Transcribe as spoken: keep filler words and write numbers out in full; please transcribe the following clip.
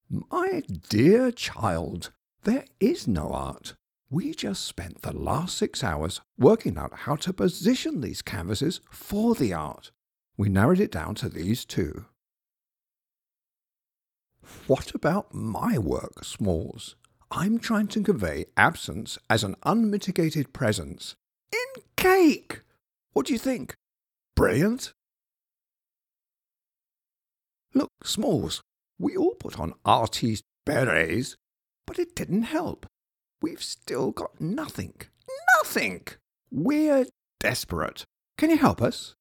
My dear child, there is no art. We just spent the last six hours working out how to position these canvases for the art. We narrowed it down to these two. What about my work, Smalls? I'm trying to convey absence as an unmitigated presence. In cake! What do you think? Brilliant? Look, Smalls, we all put on artiste berets, but it didn't help. We've still got nothing. Nothing! We're desperate. Can you help us?